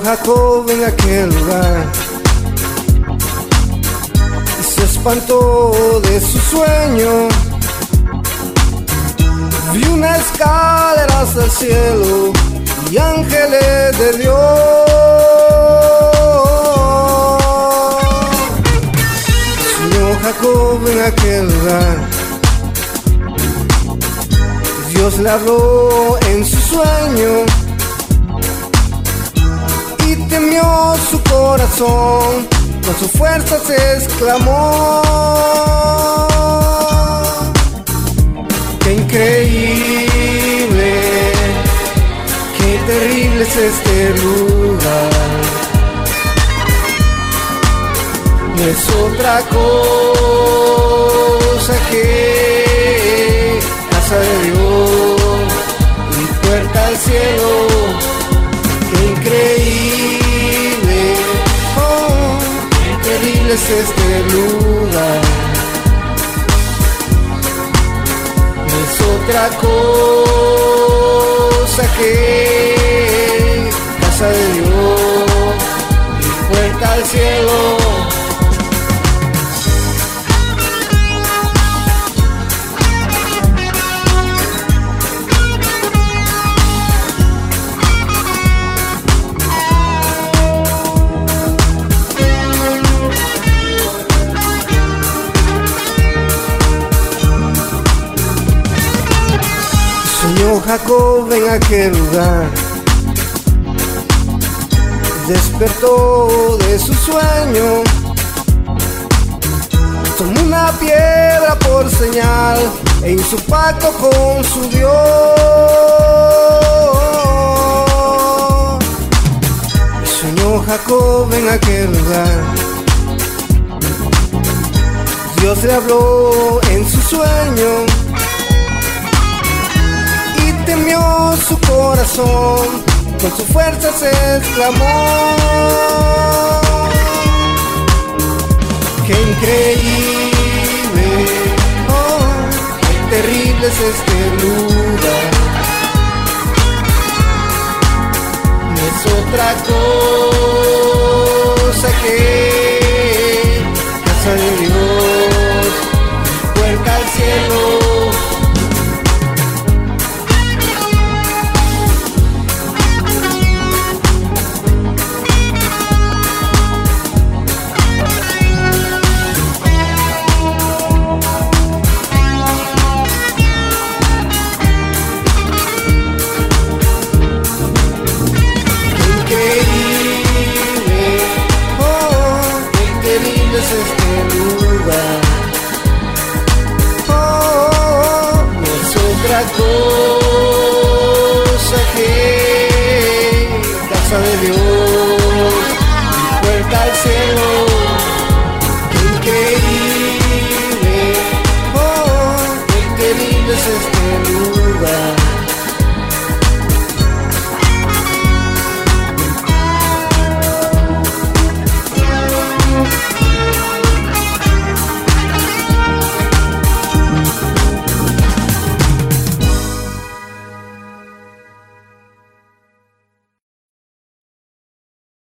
Jacob en aquel lugar y se espantó de su sueño. Vio una escalera hasta el cielo y ángeles de Dios. Soñó Jacob en aquel lugar. Dios le habló en su sueño y temió su corazón, con su fuerza se exclamó: ¡qué increíble! ¡Qué terrible es este lugar! No es otra cosa que casa de Dios y puerta al cielo. ¡Qué increíble! ¡Oh, qué terrible es este lugar! No es otra cosa que casa de Dios y puerta al cielo. Soñó Jacob en aquel lugar, despertó de su sueño, tomó una piedra por señal e hizo pacto con su Dios. Soñó Jacob en aquel lugar, Dios le habló en su sueño, temió su corazón, con su fuerza se exclamó: ¡qué increíble! ¡Oh, qué terrible es este lugar! No es otra cosa que casa de Dios, puerta al cielo. Es este lugar, oh, no es otra cosa que casa de Dios.